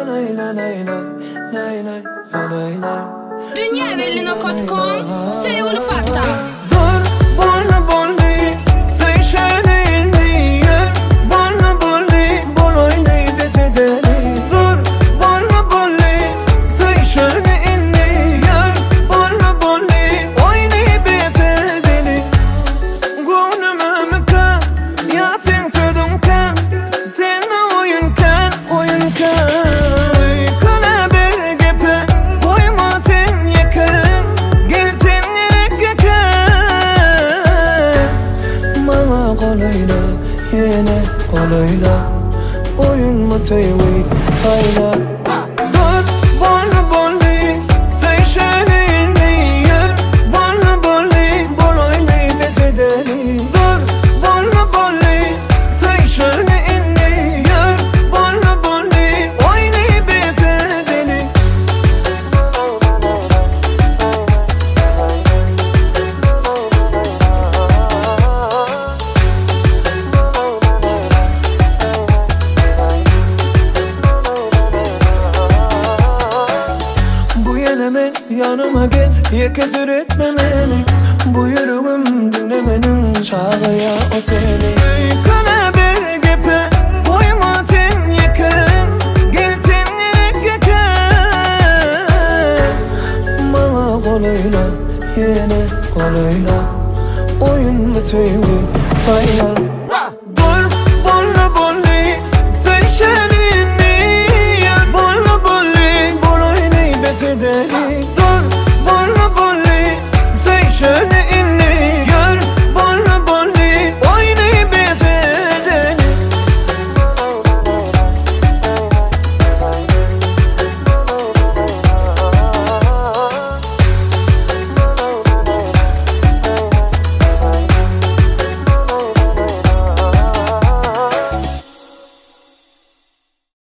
Dünyavelino.com Seguro Parta. Dur, bolli, bolli, sen şöyle yer. Bolli, bolli, bol oynay betedeli. Dur, bolli, bolli, sen şöyle yer. Bolli, bolli, oynay betedeli. Gönlümü kan, ya sen sözün kan. Sen oyun kan, oyun kan. Kolayla, yine kolayla, oyun mu sevi sayla. Dur, bolli, bolli, sen şöyle yer. Bolli, bolli, bol oynay betedeli. Dur, bolli, bolli, sen şöyle yer. Bolli, bolli, oynay betedeli. Hemen yanıma gel, yekezir etme beni. Bu yüreğim dinlemenin çağrıya o seni.